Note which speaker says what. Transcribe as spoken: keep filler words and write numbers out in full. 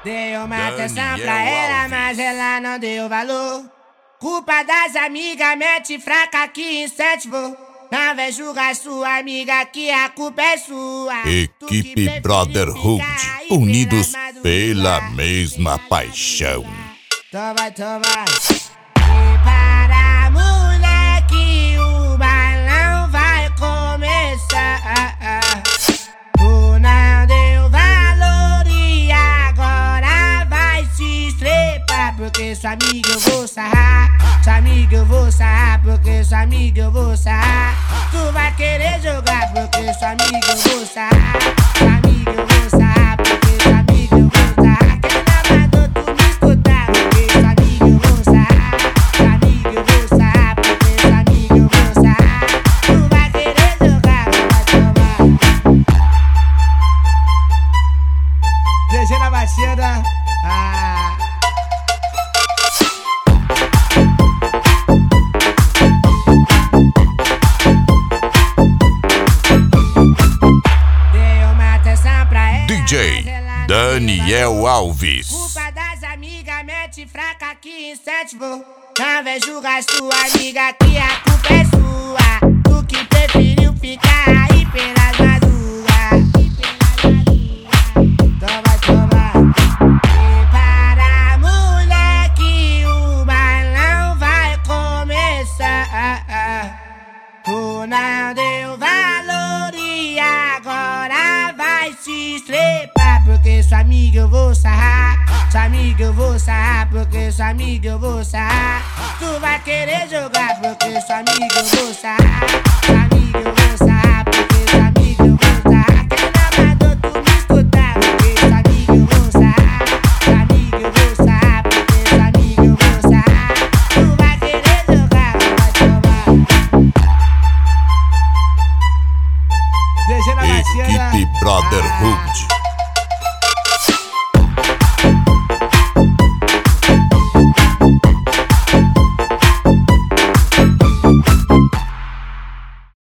Speaker 1: Dei uma atenção pra ela, mas ela não deu valor. Culpa das amigas, mete fraca que incentivou. Não vem julgar sua amiga que a culpa é sua.
Speaker 2: Equipe Brotherhood, unidos pela mesma paixão.
Speaker 1: Então vai, então vai. E para moleque, o balão vai começar. Tu não deu valor e agora vai se estrepar. Porque sua amiga eu vou sarrar. Sua amiga eu vou sarrar. Porque sua amiga eu vou sarrar. Tu vai querer jogar porque sua amiga eu vou sarrar. Sua amiga eu vou sarrar. Porque sua amiga eu vou sarrar. Quem não mandou tu me escutar? Porque sua amiga eu vou sarrar. Sua amiga eu vou sarrar. Porque sua amiga eu vou sarrar. Tu vai querer jogar, vai tomar. G G na batida. Ah.
Speaker 2: D J Daniel Alves.
Speaker 1: Culpa das amigas, mete fraca que incentivou. Não vem julgar sua amiga que a culpa é sua. Tu que preferiu ficar aí pelas madrugas. Toma, toma. E para moleque, o balão vai começar. Tu não deu valor e agora vai se estrepar. Porque sua amiga eu vou sarrar. Sua amiga eu vou sarrar. Porque sua amiga eu vou sarrar. Tu vai querer jogar porque sua amiga eu vou sarrar. Sua amiga eu vou sarrar. Porque sua amiga eu vou sarrar. Quem não mandou tu me escutar? Porque sua amiga eu vou sarrar. Sua amiga eu vou sarrar. Porque sua amiga eu vou sarrar. Tu vai querer jogar, vai tomar. G G na batida.
Speaker 2: Equipe Brotherhood.